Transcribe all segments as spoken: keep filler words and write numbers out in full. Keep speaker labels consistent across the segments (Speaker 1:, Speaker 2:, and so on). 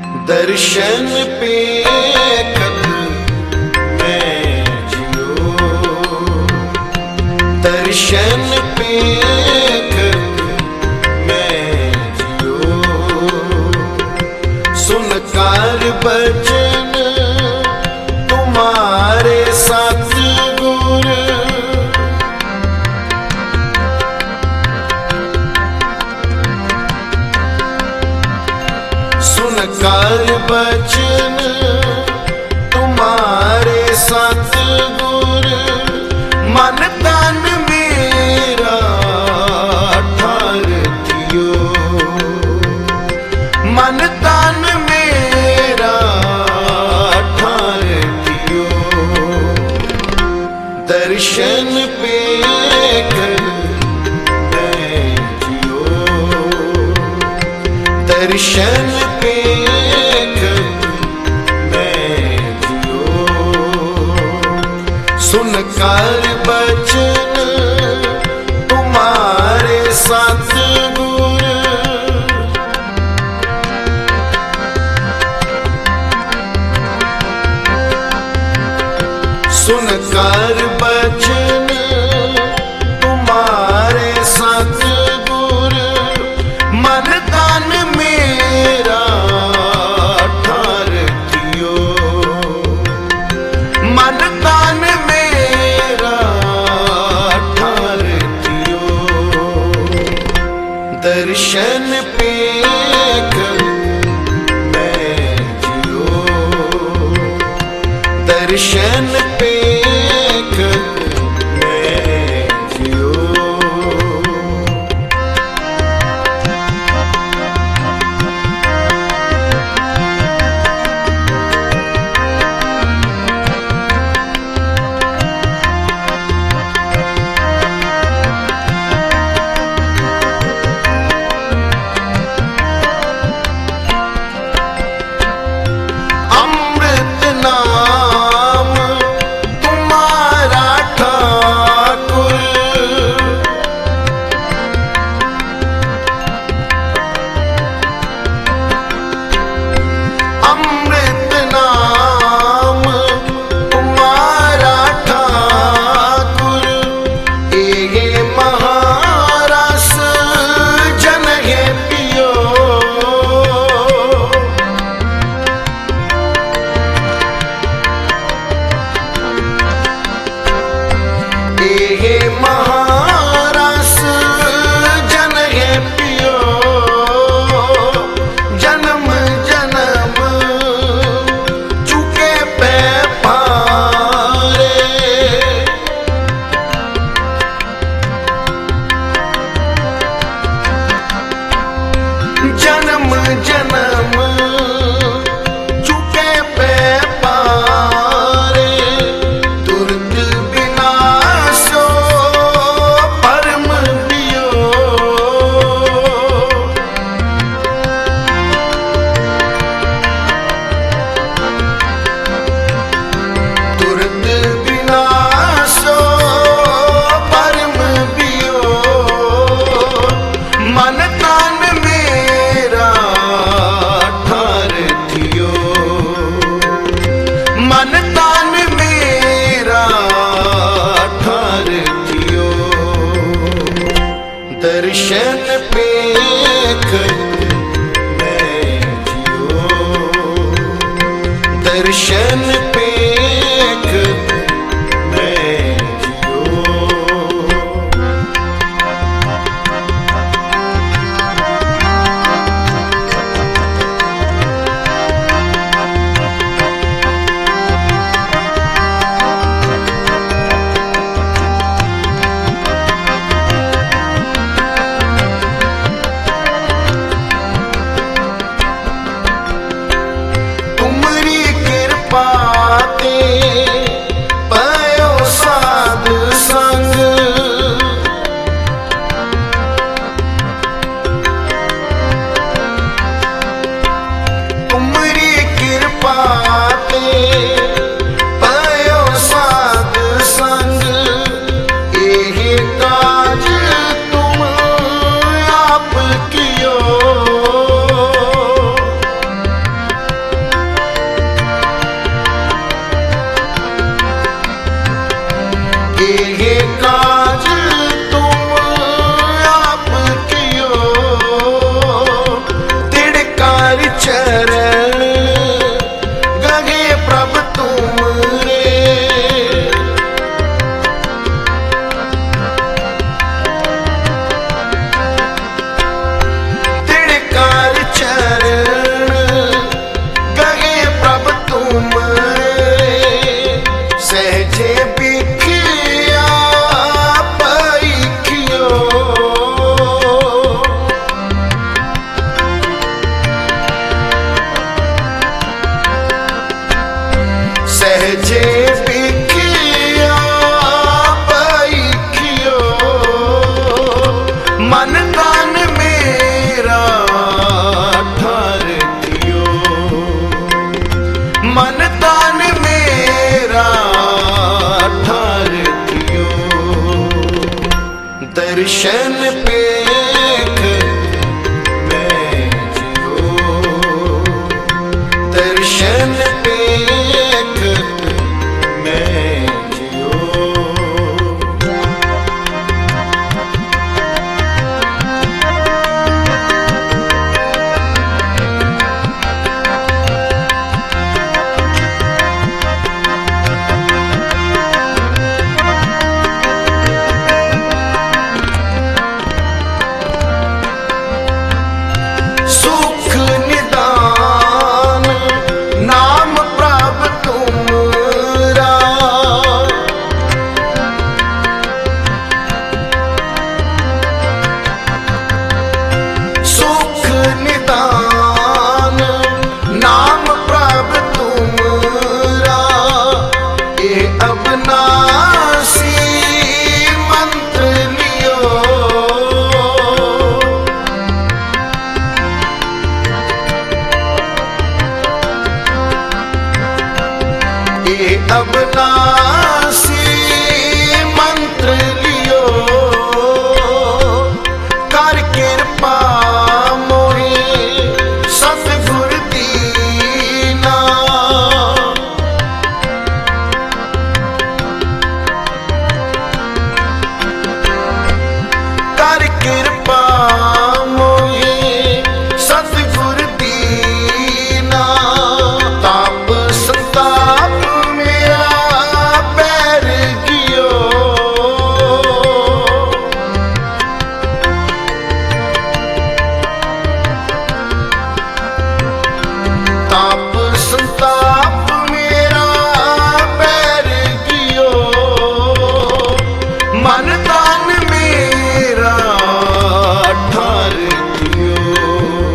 Speaker 1: दर्शन पे कद मैं जियो, दर्शन पे कद मैं जियो। सुनकर बचन तुम्हारे सतगुर, सुनकर बचन तुम्हारे सतगुर। मन तन मेरा ठार दियो, मन तन मेरा ठार दियो। दर्शन पे कर मैं जियो, दर्शन पे सुनकर बचन तुम्हारे सतगुर। सुनकर बचन तुम्हारे सतगुर। मन तन मेरा ठार दियो, मन तन दर्शन पे कर मैं जियो, दर्शन पे कर मैं जियो। महारस जन है पियो, जन्म जन्म चुके पे पारे। जन्म जन्म चुके पे पारे। तुरत विनाशो परम दियो, तुरत विनाशो परम दियो। मन तन मेरा ठार दियो, मन तन मेरा ठार दियो। दर्शन पे कर मैं जियो, दर्शन पे कर मैं जियो। तुम्हारी कृपा चरण गगे प्रभ तुमरे। तिड़कार चरण गगे प्रभ तुमरे। सहजे बिखिया पैखियो सहजे बिखिया पैखियो। मन कान मेरा ठार दियो। मन कान मेरा ठार दियो। दर्शन पेख मैं जियो। दर्शन पेख मैं जियो। सुख निदान नाम प्रभ तुमरा। सुख निदान नाम प्रभ तुमरा। ये अविनाशी मंत्र लियो। ये अविनाशी मंत्र लियो। कर कृपा मोहि सतगुर दीना। कर कृपा मोहि सतगुर दीना। ताप संताप मेरा पैर गियो। ताप संताप मेरा पैर गियो। मन तान मेरा ठार दियो।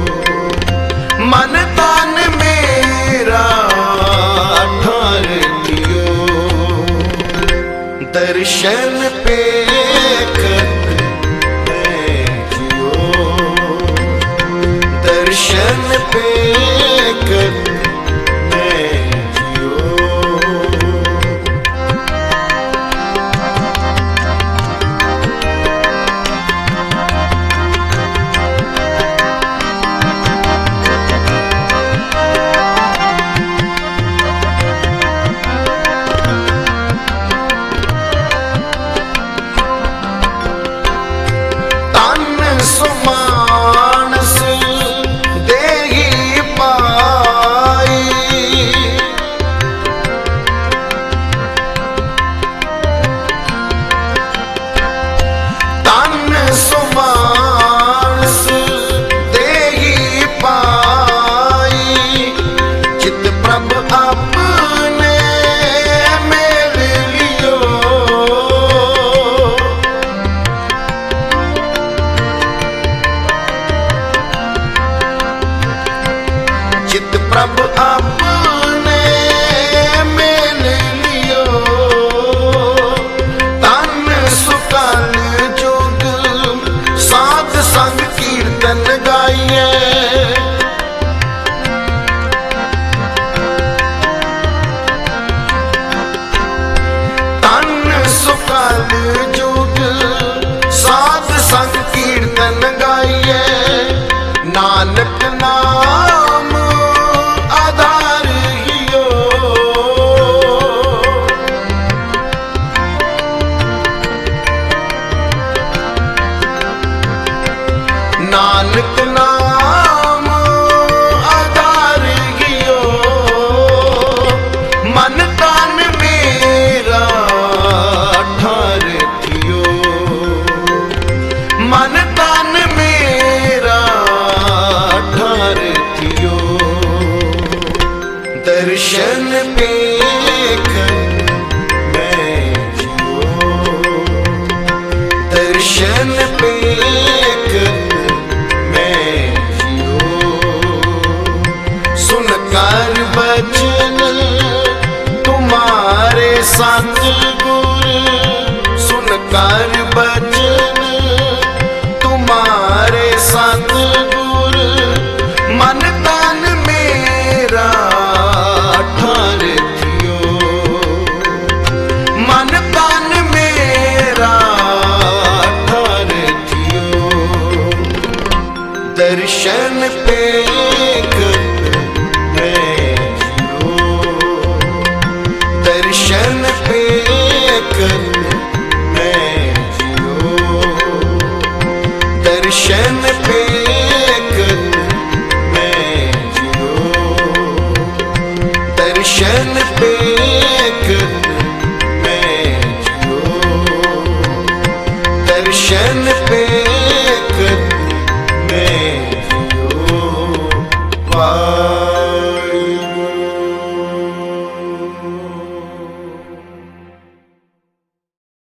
Speaker 1: मन तान मेरा ठार दियो। दर्शन पेख मैं जियो। दर्शन पेख मैं जियो। तन सुमानस देहि पाई। तन सुमानस देहि पाई। चित प्रभ अपने मेल लियो। चित प्रभ अपने मेल लियो। तन सुकल जुग साध संग कीर्तन गाइए। तन सुकल जुग साध संग कीर्तन गाइए। नानक नाम दर्शन पेख मैं जियो, दर्शन पेख मैं जियो। सुनकर बचन तुम्हारे सतगुर, सुनकर बचन तुम्हारे सतगुर, मन तन मेरा ठार थियो, मन तन मेरा ठार थियो। दर्शन पेख मैं जियो, दर्शन पेख मैं जियो, दर्शन पेख मैं जियो, दर्शन पेख मैं जियो, दर्शन पेख